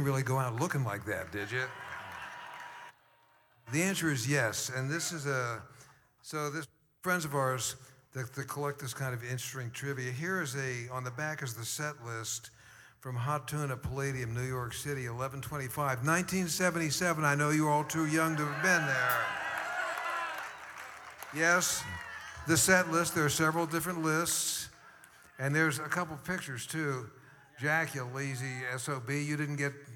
really go out looking like that, did you? The answer is yes, and this is friends of ours that collect this kind of interesting trivia. Here is on the back is the set list from Hot Tuna Palladium, New York City, 11/25, 1977. I know you're all too young to have been there. Yes, the set list, there are several different lists, and there's a couple pictures too. Jack, you lazy SOB, you didn't get